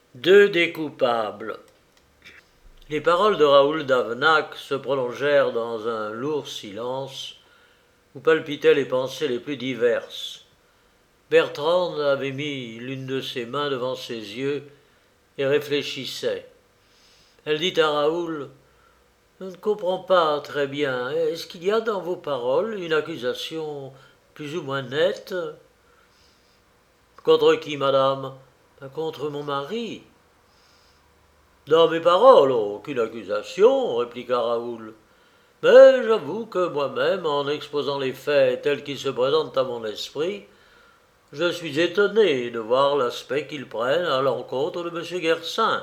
Deux des coupables. Les paroles de Raoul d'Avenac se prolongèrent dans un lourd silence où palpitaient les pensées les plus diverses. Bertrande avait mis l'une de ses mains devant ses yeux et réfléchissait. Elle dit à Raoul: « Je ne comprends pas très bien. Est-ce qu'il y a dans vos paroles une accusation plus ou moins nette ?»« Contre qui, madame ?»« Contre mon mari. » »« Dans mes paroles, aucune accusation, répliqua Raoul. Mais j'avoue que moi-même, en exposant les faits tels qu'ils se présentent à mon esprit, je suis étonné de voir l'aspect qu'ils prennent à l'encontre de M. Guersin.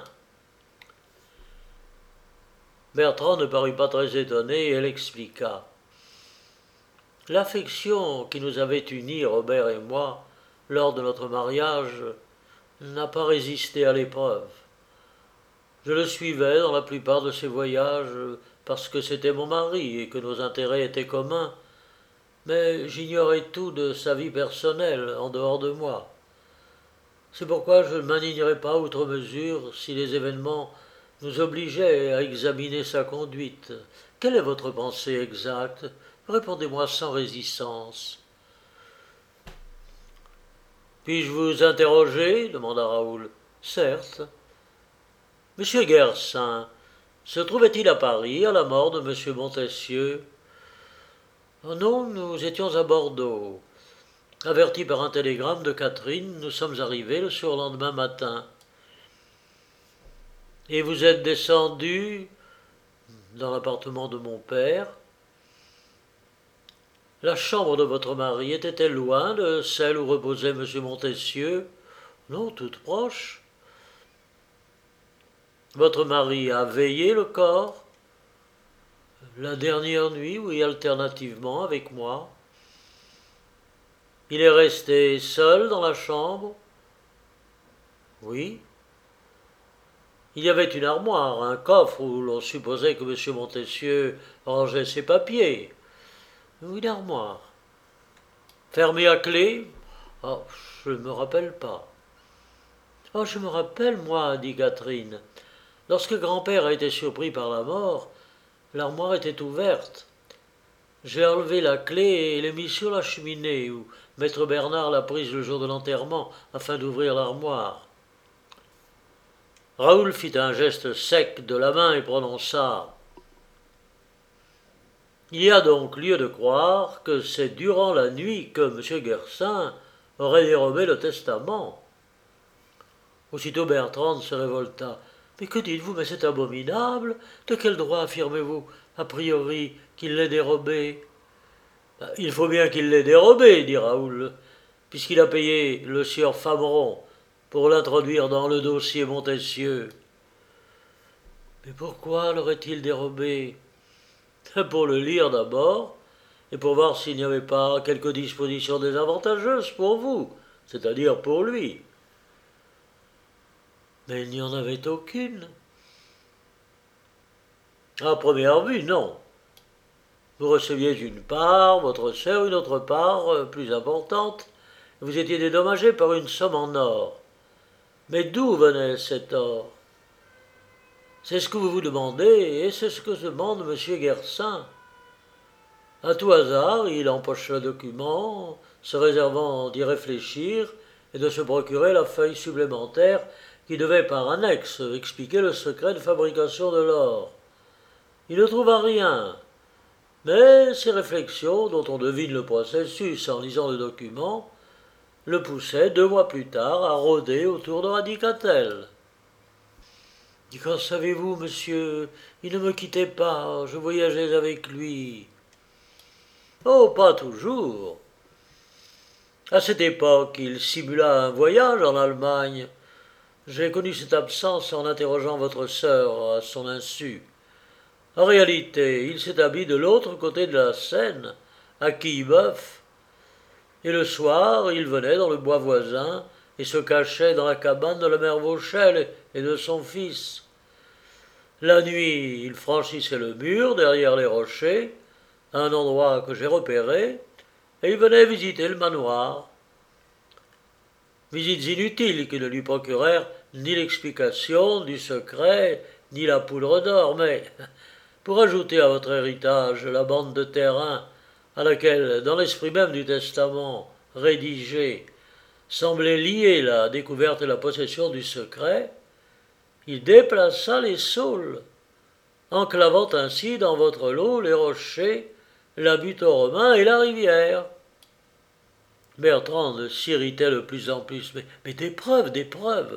Bertrand ne parut pas très étonné et elle expliqua. L'affection qui nous avait unis, Robert et moi, lors de notre mariage, n'a pas résisté à l'épreuve. Je le suivais dans la plupart de ses voyages parce que c'était mon mari et que nos intérêts étaient communs, mais j'ignorais tout de sa vie personnelle en dehors de moi. C'est pourquoi je ne m'indignerais pas outre mesure si les événements nous obligeaient à examiner sa conduite. Quelle est votre pensée exacte? Répondez-moi sans résistance. Puis-je vous interroger? Demanda Raoul. Certes. Monsieur Guersin se trouvait-il à Paris à la mort de monsieur Montessieux? Oh non, nous étions à Bordeaux. Avertis par un télégramme de Catherine, nous sommes arrivés le surlendemain matin. Et vous êtes descendu dans l'appartement de mon père? La chambre de votre mari était-elle loin de celle où reposait monsieur Montessieux? Non, toute proche. Votre mari a veillé le corps? La dernière nuit, oui, alternativement avec moi. Il est resté seul dans la chambre? Oui. Il y avait une armoire, un coffre où l'on supposait que M. Montessieux rangeait ses papiers. Une armoire. Fermée à clé? Oh, je ne me rappelle pas. Oh, je me rappelle, moi, dit Catherine. Lorsque grand-père a été surpris par la mort, l'armoire était ouverte. J'ai enlevé la clé et l'ai mise sur la cheminée où maître Bernard l'a prise le jour de l'enterrement afin d'ouvrir l'armoire. Raoul fit un geste sec de la main et prononça: « Il y a donc lieu de croire que c'est durant la nuit que M. Guersin aurait dérobé le testament. » Aussitôt Bertrande se révolta. « Mais que dites-vous? Mais c'est abominable. De quel droit affirmez-vous, a priori, qu'il l'ait dérobé ?»« Il faut bien qu'il l'ait dérobé, dit Raoul, puisqu'il a payé le sieur Fameron pour l'introduire dans le dossier Montessieux. »« Mais pourquoi l'aurait-il dérobé? » ?»« Pour le lire d'abord, et pour voir s'il n'y avait pas quelque disposition désavantageuse pour vous, c'est-à-dire pour lui. » Mais il n'y en avait aucune. À première vue, non. Vous receviez une part, votre sœur une autre part, plus importante, et vous étiez dédommagé par une somme en or. Mais d'où venait cet or? C'est ce que vous vous demandez, et c'est ce que se demande M. Guersin. À tout hasard, il empoche le document, se réservant d'y réfléchir et de se procurer la feuille supplémentaire qui devait par annexe expliquer le secret de fabrication de l'or. Il ne trouva rien, mais ses réflexions, dont on devine le processus en lisant le document, le poussaient 2 mois plus tard à rôder autour de Radicatel. « Qu'en savez-vous, monsieur? Il ne me quittait pas, je voyageais avec lui. » « Oh, pas toujours. À cette époque, il simula un voyage en Allemagne. J'ai connu cette absence en interrogeant votre sœur à son insu. En réalité, il s'établit de l'autre côté de la Seine, à Quillebeuf, et le soir, il venait dans le bois voisin et se cachait dans la cabane de la mère Vauchel et de son fils. La nuit, il franchissait le mur derrière les rochers, à un endroit que j'ai repéré, et il venait visiter le manoir. Visites inutiles qui ne lui procurèrent ni l'explication du secret, ni la poudre d'or, mais pour ajouter à votre héritage la bande de terrain à laquelle, dans l'esprit même du testament rédigé, semblait lier la découverte et la possession du secret, il déplaça les saules, enclavant ainsi dans votre lot les rochers, la butte aux Romains et la rivière. Bertrand s'irritait de plus en plus. Mais des preuves, des preuves.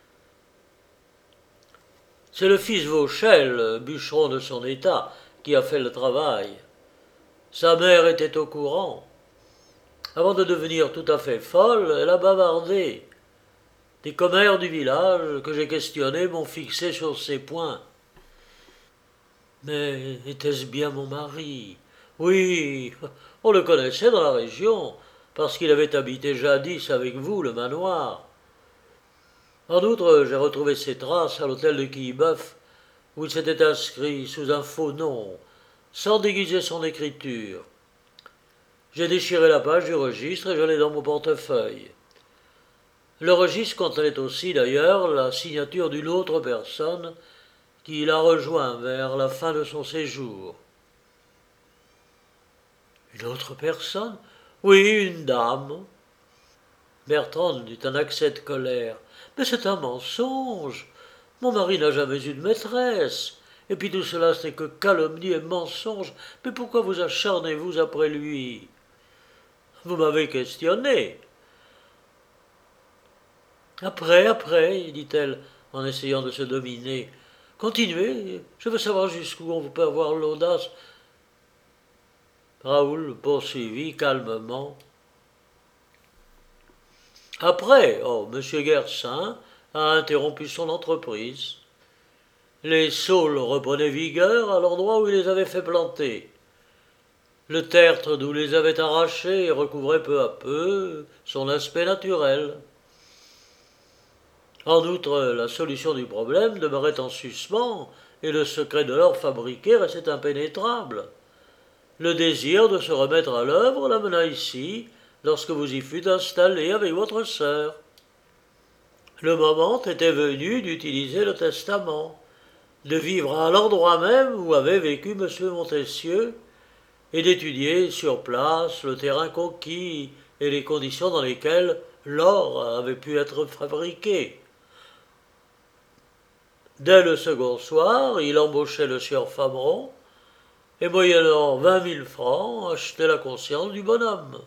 C'est le fils Vauchel, bûcheron de son état, qui a fait le travail. Sa mère était au courant. Avant de devenir tout à fait folle, elle a bavardé. Des commères du village que j'ai questionnés m'ont fixé sur ces points. Mais était-ce bien mon mari? Oui, on le connaissait dans la région, parce qu'il avait habité jadis avec vous le manoir. En outre, j'ai retrouvé ses traces à l'hôtel de Quillebeuf, où il s'était inscrit sous un faux nom, sans déguiser son écriture. J'ai déchiré la page du registre et je l'ai dans mon portefeuille. Le registre contenait aussi, d'ailleurs, la signature d'une autre personne qui l'a rejoint vers la fin de son séjour. Une autre personne? Oui, une dame. Bertrand eut un accès de colère. Mais c'est un mensonge. Mon mari n'a jamais eu de maîtresse. Et puis tout cela, c'est que calomnie et mensonge. Mais pourquoi vous acharnez-vous après lui? Vous m'avez questionné. Après, dit-elle, en essayant de se dominer. Continuez, je veux savoir jusqu'où on peut avoir l'audace. Raoul poursuivit calmement. Après, M. Guersin a interrompu son entreprise. Les saules reprenaient vigueur à l'endroit où il les avait fait planter. Le tertre d'où les avait arrachés recouvrait peu à peu son aspect naturel. En outre, la solution du problème demeurait en suspens et le secret de l'or fabriqué restait impénétrable. Le désir de se remettre à l'œuvre l'amena ici, lorsque vous y fûtes installé avec votre sœur. Le moment était venu d'utiliser le testament, de vivre à l'endroit même où avait vécu M. Montessieux, et d'étudier sur place le terrain conquis et les conditions dans lesquelles l'or avait pu être fabriqué. Dès le second soir, il embauchait le sieur Fameron, et moyennant 20 000 francs, achetait la conscience du bonhomme.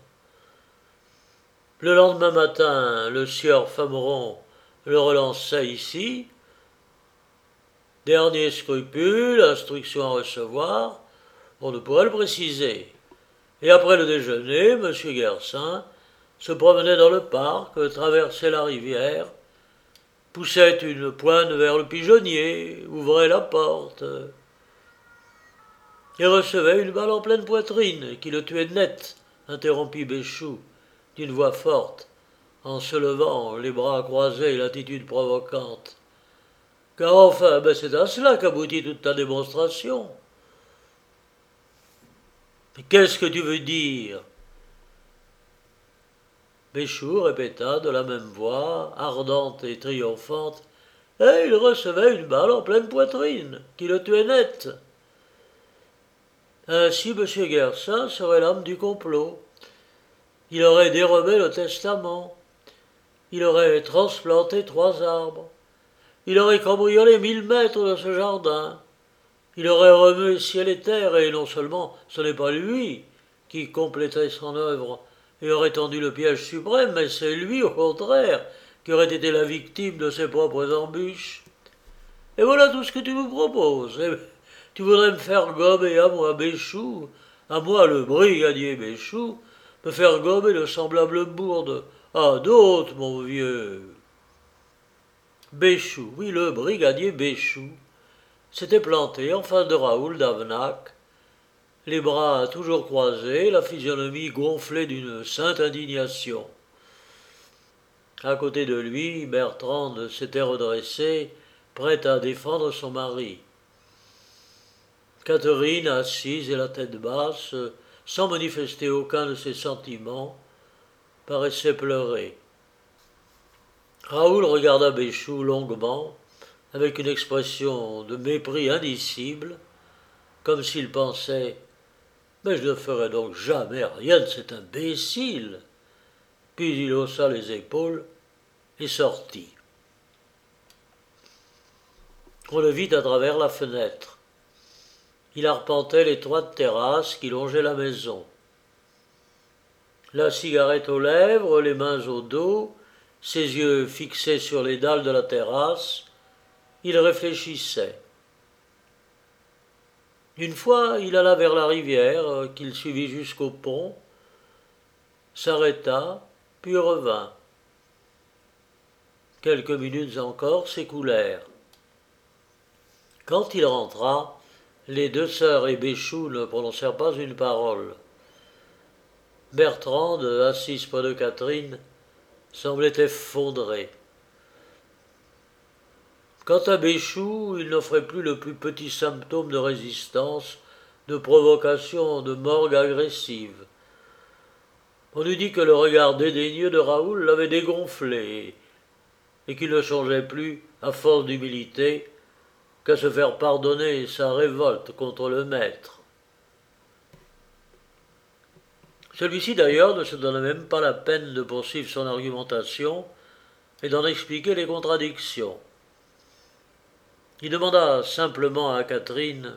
Le lendemain matin, le sieur Fameron le relançait ici. Dernier scrupule, instruction à recevoir, on ne pourrait le préciser. Et après le déjeuner, M. Guersin se promenait dans le parc, traversait la rivière, poussait une pointe vers le pigeonnier, ouvrait la porte, et recevait une balle en pleine poitrine, qui le tuait net, interrompit Béchou, d'une voix forte, en se levant, les bras croisés et l'attitude provocante. Car enfin, c'est à cela qu'aboutit toute ta démonstration. Mais qu'est-ce que tu veux dire? Béchou répéta de la même voix, ardente et triomphante. Et il recevait une balle en pleine poitrine, qui le tuait net. Ainsi, M. Guersin serait l'homme du complot. Il aurait dérobé le testament. Il aurait transplanté 3 arbres. Il aurait cambriolé 1000 mètres de ce jardin. Il aurait remué ciel et terre, et non seulement ce n'est pas lui qui complétait son œuvre et aurait tendu le piège suprême, mais c'est lui, au contraire, qui aurait été la victime de ses propres embûches. Et voilà tout ce que tu me proposes. Et tu voudrais me faire gommer à moi, Béchou, à moi, le brigadier Béchou, me faire gommer de semblables bourdes à d'autres, mon vieux. Béchou, oui, le brigadier Béchou, s'était planté en face de Raoul d'Avenac, les bras toujours croisés, la physionomie gonflée d'une sainte indignation. À côté de lui, Bertrande s'était redressée, prête à défendre son mari. Catherine, assise et la tête basse, sans manifester aucun de ses sentiments, paraissait pleurer. Raoul regarda Béchou longuement, avec une expression de mépris indicible, comme s'il pensait « Mais je ne ferai donc jamais rien de cet imbécile !» Puis il haussa les épaules et sortit. On le vit à travers la fenêtre. Il arpentait l'étroite terrasse qui longeait la maison. La cigarette aux lèvres, les mains au dos, ses yeux fixés sur les dalles de la terrasse, il réfléchissait. Une fois, il alla vers la rivière, qu'il suivit jusqu'au pont, s'arrêta, puis revint. Quelques minutes encore s'écoulèrent. Quand il rentra, les deux sœurs et Béchou ne prononcèrent pas une parole. Bertrande, assise près de Catherine, semblait effondrée. Quant à Béchou, il n'offrait plus le plus petit symptôme de résistance, de provocation, de morgue agressive. On eût dit que le regard dédaigneux de Raoul l'avait dégonflé, et qu'il ne songeait plus, à force d'humilité, qu'à se faire pardonner sa révolte contre le maître. Celui-ci d'ailleurs ne se donna même pas la peine de poursuivre son argumentation et d'en expliquer les contradictions. Il demanda simplement à Catherine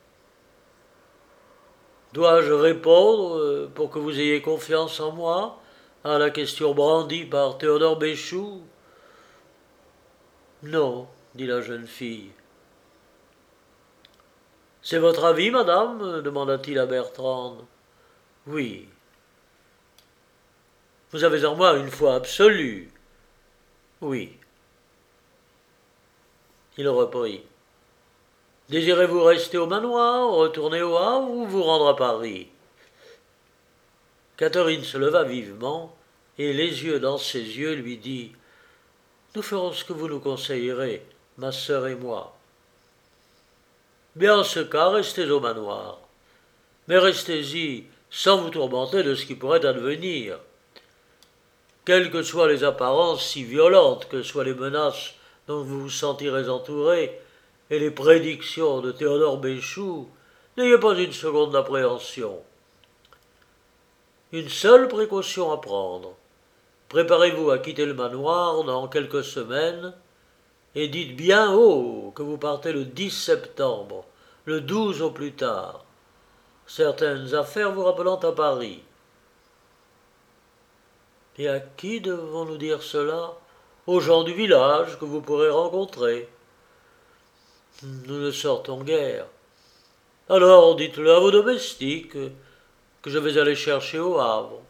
« Dois-je répondre, pour que vous ayez confiance en moi, à la question brandie par Théodore Béchou ?»« Non, dit la jeune fille. »« C'est votre avis, madame ?» demanda-t-il à Bertrande. « Oui. »« Vous avez en moi une foi absolue. »« Oui. » Il reprit. « Désirez-vous rester au manoir, retourner au Havre ou vous rendre à Paris ?» Catherine se leva vivement et, les yeux dans ses yeux, lui dit « Nous ferons ce que vous nous conseillerez, ma sœur et moi. » « Bien, en ce cas, restez au manoir. Mais restez-y sans vous tourmenter de ce qui pourrait advenir. Quelles que soient les apparences si violentes que soient les menaces dont vous vous sentirez entouré, et les prédictions de Théodore Béchou, n'ayez pas une seconde d'appréhension. Une seule précaution à prendre. Préparez-vous à quitter le manoir dans quelques semaines, et dites bien haut que vous partez le 10 septembre, le 12 au plus tard, certaines affaires vous rappelant à Paris. Et à qui devons-nous dire cela? Aux gens du village que vous pourrez rencontrer. Nous ne sortons guère. Alors dites-le à vos domestiques que je vais aller chercher au Havre.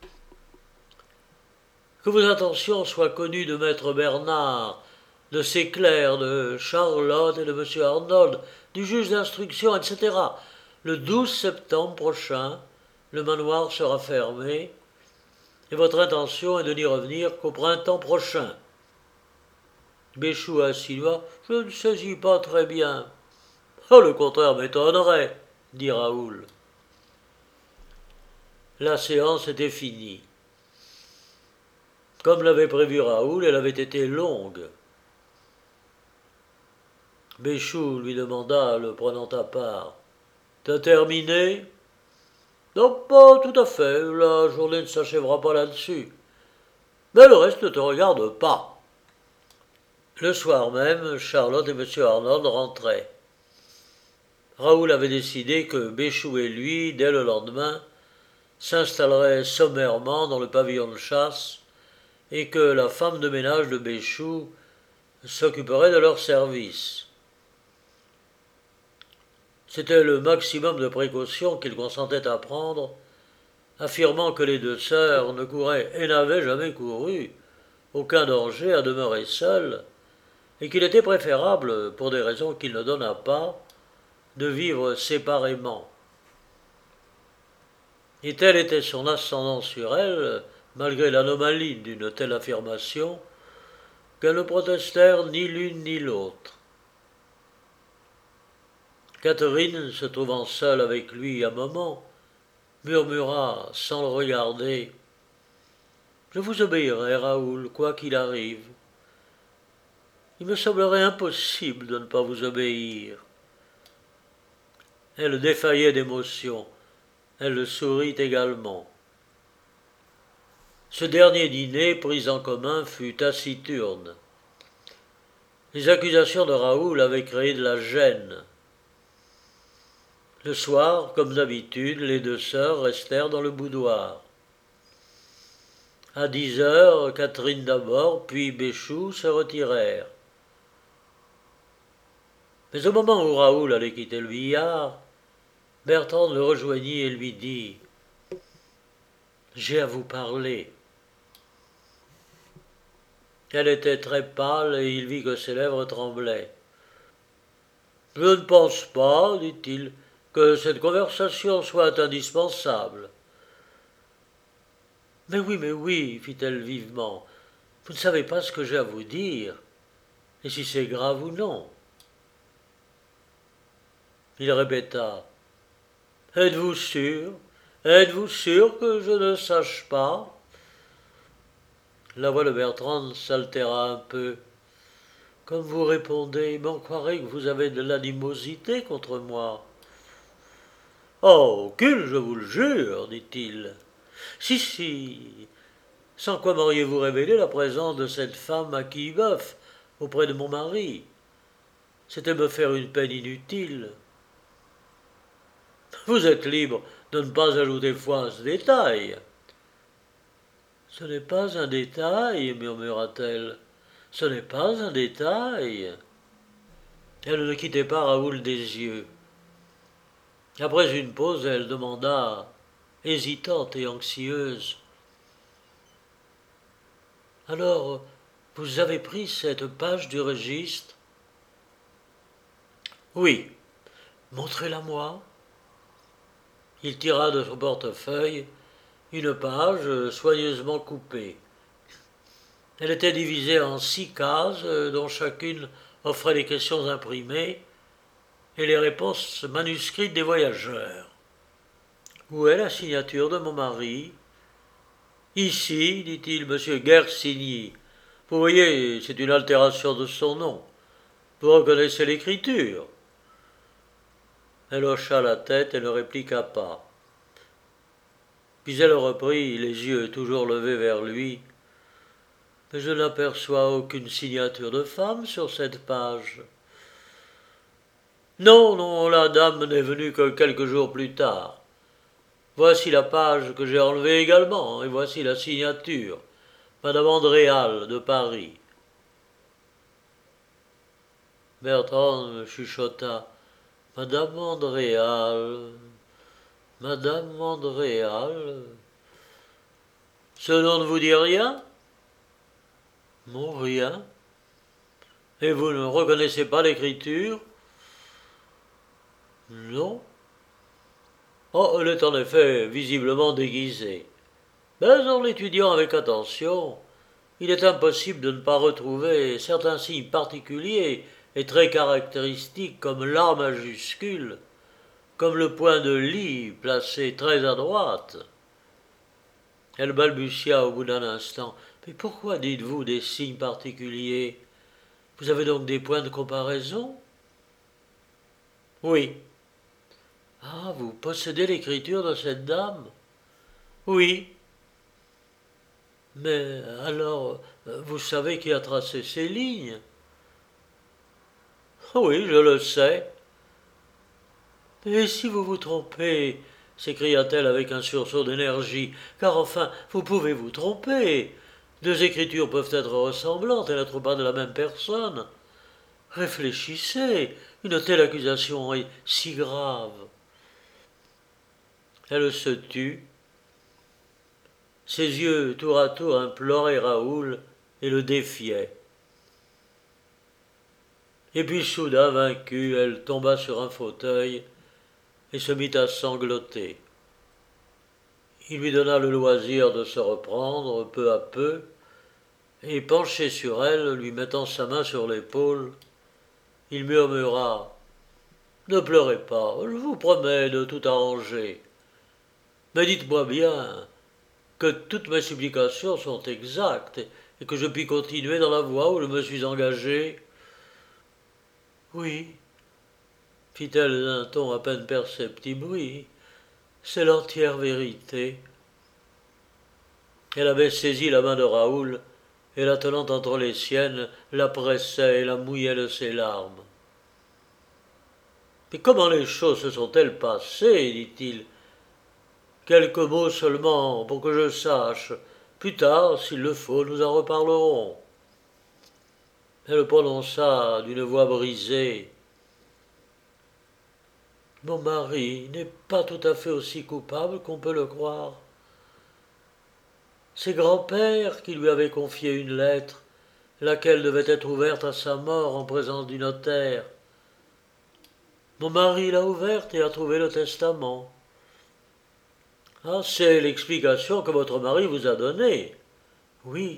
Que vos intentions soient connues de maître Bernard, de ses clercs, de Charlotte et de M. Arnold, du juge d'instruction, etc. Le 12 septembre prochain, le manoir sera fermé, et votre intention est de n'y revenir qu'au printemps prochain. Béchou insinua « Je ne saisis pas très bien. »« Oh, le contraire m'étonnerait, » dit Raoul. La séance était finie. Comme l'avait prévu Raoul, elle avait été longue. Béchou lui demanda, le prenant à part. « T'as terminé ?»« Non, pas tout à fait, la journée ne s'achèvera pas là-dessus. Mais le reste ne te regarde pas. » Le soir même, Charlotte et M. Arnold rentraient. Raoul avait décidé que Béchou et lui, dès le lendemain, s'installeraient sommairement dans le pavillon de chasse et que la femme de ménage de Béchou s'occuperait de leur service. C'était le maximum de précautions qu'il consentait à prendre, affirmant que les deux sœurs ne couraient et n'avaient jamais couru aucun danger à demeurer seules, et qu'il était préférable, pour des raisons qu'il ne donna pas, de vivre séparément. Et tel était son ascendant sur elle, malgré l'anomalie d'une telle affirmation, qu'elles ne protestèrent ni l'une ni l'autre. Catherine, se trouvant seule avec lui un moment, murmura, sans le regarder, « Je vous obéirai, Raoul, quoi qu'il arrive. Il me semblerait impossible de ne pas vous obéir. Elle défaillait d'émotion. Elle sourit également. Ce dernier dîner, pris en commun, fut taciturne. Les accusations de Raoul avaient créé de la gêne. Le soir, comme d'habitude, les deux sœurs restèrent dans le boudoir. À 10 heures, Catherine d'abord, puis Béchou se retirèrent. Mais au moment où Raoul allait quitter le billard, Bertrande le rejoignit et lui dit « J'ai à vous parler ». Elle était très pâle et il vit que ses lèvres tremblaient. « Je ne pense pas, dit-il, que cette conversation soit indispensable. »« mais oui, fit-elle vivement. Vous ne savez pas ce que j'ai à vous dire, et si c'est grave ou non. » Il répéta « Êtes-vous sûr? Êtes-vous sûr que je ne sache pas ?» La voix de Bertrande s'altéra un peu. « Comme vous répondez, on croirait que vous avez de l'animosité contre moi. »« Oh, aucune, je vous le jure, dit-il. »« Si, sans quoi m'auriez-vous révélé la présence de cette femme à Quillebeuf auprès de mon mari? C'était me faire une peine inutile. » « Vous êtes libre de ne pas ajouter foi à ce détail. »« Ce n'est pas un détail, murmura-t-elle. Ce n'est pas un détail. » Elle ne quittait pas Raoul des yeux. Après une pause, elle demanda, hésitante et anxieuse, « Alors, vous avez pris cette page du registre? »« Oui. »« Montrez-la-moi. » Il tira de son portefeuille une page soigneusement coupée. Elle était divisée en 6 cases, dont chacune offrait les questions imprimées et les réponses manuscrites des voyageurs. « Où est la signature de mon mari? »« Ici, dit-il, monsieur Guersigny. Vous voyez, c'est une altération de son nom. Vous reconnaissez l'écriture ?» Elle hocha la tête et ne répliqua pas. Puis elle reprit, les yeux toujours levés vers lui. « Mais je n'aperçois aucune signature de femme sur cette page. »« Non, la dame n'est venue que quelques jours plus tard. Voici la page que j'ai enlevée également, et voici la signature. Madame Andréal de Paris. » Bertrande chuchota. « Madame Andréal, Madame Andréal. Ce nom ne vous dit rien? » ?»« Non, rien. »« Et vous ne reconnaissez pas l'écriture? » ?»« Non. »« Oh, elle est en effet visiblement déguisée. Mais en l'étudiant avec attention, il est impossible de ne pas retrouver certains signes particuliers et très caractéristiques comme l'A majuscule, comme le point de lit placé très à droite. » Elle balbutia au bout d'un instant. « Mais pourquoi dites-vous des signes particuliers? Vous avez donc des points de comparaison? » ?»« Oui. »« Ah, vous possédez l'écriture de cette dame? » ?»« Oui. »« Mais alors, vous savez qui a tracé ces lignes? » ?»« Oui, je le sais. »« Et si vous vous trompez, s'écria-t-elle avec un sursaut d'énergie, car enfin, vous pouvez vous tromper. Deux écritures peuvent être ressemblantes et n'être pas de la même personne. Réfléchissez, une telle accusation est si grave. » Elle se tut. Ses yeux tour à tour imploraient Raoul et le défiaient. Et puis soudain vaincue, elle tomba sur un fauteuil et se mit à sangloter. Il lui donna le loisir de se reprendre peu à peu, et penché sur elle, lui mettant sa main sur l'épaule, il murmura « Ne pleurez pas, je vous promets de tout arranger. Mais dites-moi bien que toutes mes supplications sont exactes et que je puis continuer dans la voie où je me suis engagé. Oui, fit-elle d'un ton à peine perceptible, oui, c'est l'entière vérité. Elle avait saisi la main de Raoul, et la tenant entre les siennes, la pressait et la mouillait de ses larmes. Mais comment les choses se sont-elles passées, dit-il. Quelques mots seulement, pour que je sache. Plus tard, s'il le faut, nous en reparlerons. Elle prononça d'une voix brisée. Mon mari n'est pas tout à fait aussi coupable qu'on peut le croire. C'est grand-père qui lui avait confié une lettre, laquelle devait être ouverte à sa mort en présence du notaire. Mon mari l'a ouverte et a trouvé le testament. Ah, c'est l'explication que votre mari vous a donnée. Oui.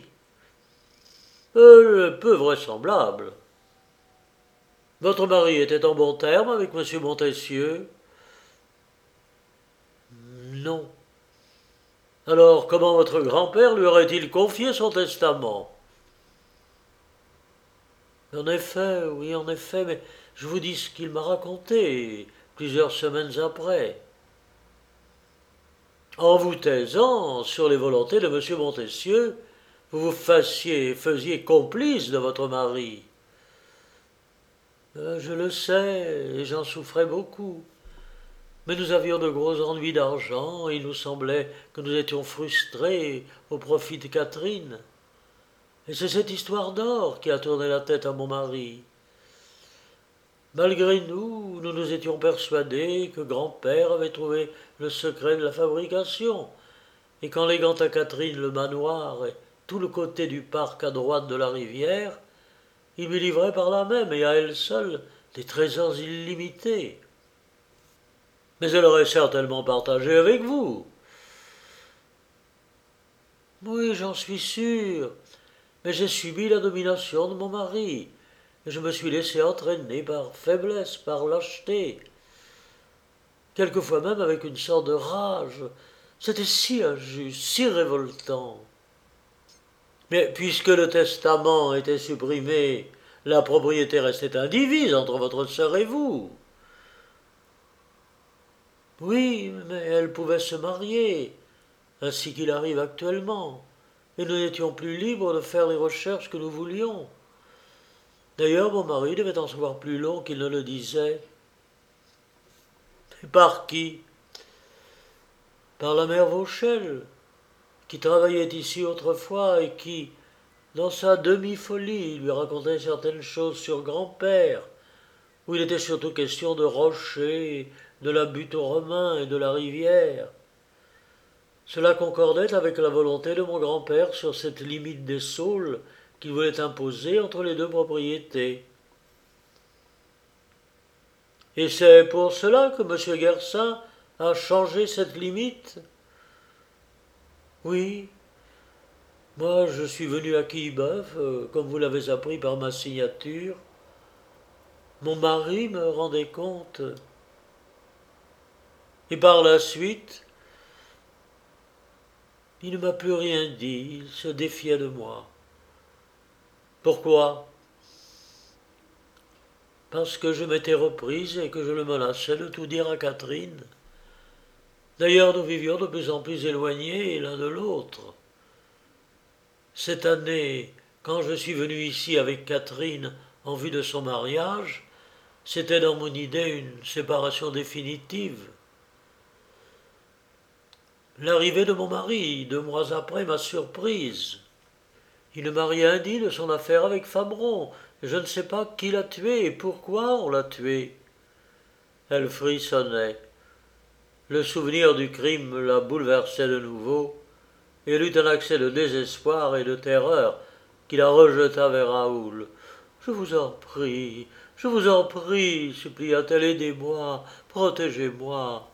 Peu vraisemblable. Votre mari était en bon terme avec M. Montessieux? Non. Alors comment votre grand-père lui aurait-il confié son testament? En effet, oui, en effet, mais je vous dis ce qu'il m'a raconté plusieurs semaines après. En vous taisant sur les volontés de M. Montessieux, vous faisiez complice de votre mari. Je le sais, et j'en souffrais beaucoup. Mais nous avions de gros ennuis d'argent, et il nous semblait que nous étions frustrés au profit de Catherine. Et c'est cette histoire d'or qui a tourné la tête à mon mari. Malgré nous, nous nous étions persuadés que grand-père avait trouvé le secret de la fabrication, et qu'en léguant à Catherine le manoir et tout le côté du parc à droite de la rivière, il lui livrait par là même, et à elle seule, des trésors illimités. Mais elle aurait certainement partagé avec vous. Oui, j'en suis sûr, mais j'ai subi la domination de mon mari, et je me suis laissé entraîner par faiblesse, par lâcheté, quelquefois même avec une sorte de rage. C'était si injuste, si révoltant. Mais puisque le testament était supprimé, la propriété restait indivise entre votre sœur et vous. Oui, mais elle pouvait se marier, ainsi qu'il arrive actuellement, et nous n'étions plus libres de faire les recherches que nous voulions. D'ailleurs, mon mari devait en savoir plus long qu'il ne le disait. Et par qui? Par la mère Vauchel, qui travaillait ici autrefois et qui, dans sa demi-folie, lui racontait certaines choses sur grand-père, où il était surtout question de rochers, de la butte aux Romains et de la rivière. Cela concordait avec la volonté de mon grand-père sur cette limite des saules qu'il voulait imposer entre les deux propriétés. Et c'est pour cela que M. Guersin a changé cette limite? Oui. Moi, je suis venu à Quillebeuf, comme vous l'avez appris par ma signature. Mon mari me rendait compte. Et par la suite, il ne m'a plus rien dit, il se défiait de moi. Pourquoi? Parce que je m'étais reprise et que je le menaçais de tout dire à Catherine. D'ailleurs, nous vivions de plus en plus éloignés l'un de l'autre. Cette année, quand je suis venu ici avec Catherine en vue de son mariage, c'était dans mon idée une séparation définitive. L'arrivée de mon mari, 2 mois après, m'a surprise. Il ne m'a rien dit de son affaire avec Fabron. Je ne sais pas qui l'a tué et pourquoi on l'a tué. Elle frissonnait. Le souvenir du crime la bouleversait de nouveau, et elle eut un accès de désespoir et de terreur qui la rejeta vers Raoul. Je vous en prie, supplia-t-elle, aidez-moi, protégez-moi.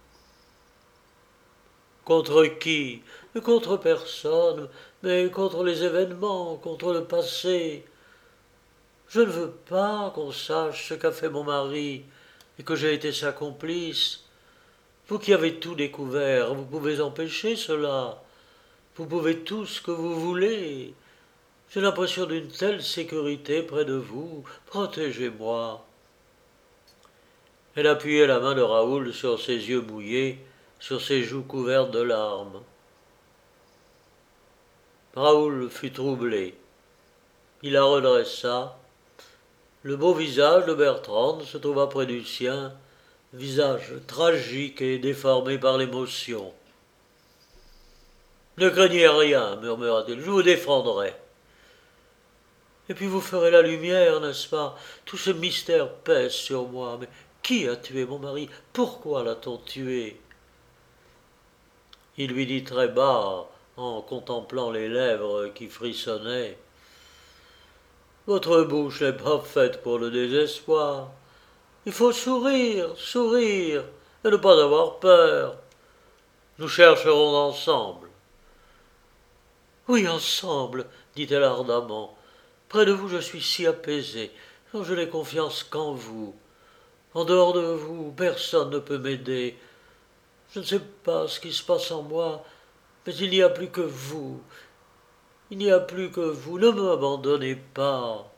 Contre qui? Contre personne, mais contre les événements, contre le passé. Je ne veux pas qu'on sache ce qu'a fait mon mari et que j'ai été sa complice. Vous qui avez tout découvert, vous pouvez empêcher cela. Vous pouvez tout ce que vous voulez. J'ai l'impression d'une telle sécurité près de vous. Protégez-moi. Elle appuyait la main de Raoul sur ses yeux mouillés, sur ses joues couvertes de larmes. Raoul fut troublé. Il la redressa. Le beau visage de Bertrande se trouva près du sien, visage tragique et déformé par l'émotion. Ne craignez rien, murmura-t-il, je vous défendrai. Et puis vous ferez la lumière, n'est-ce pas? Tout ce mystère pèse sur moi. Mais qui a tué mon mari? Pourquoi l'a-t-on tué? Il lui dit très bas, en contemplant les lèvres qui frissonnaient. Votre bouche n'est pas faite pour le désespoir. Il faut sourire, sourire, et ne pas avoir peur. Nous chercherons ensemble. Oui, ensemble, dit-elle ardemment. Près de vous, je suis si apaisée. Je n'ai confiance qu'en vous. En dehors de vous, personne ne peut m'aider. Je ne sais pas ce qui se passe en moi, mais il n'y a plus que vous. Il n'y a plus que vous. Ne m'abandonnez pas.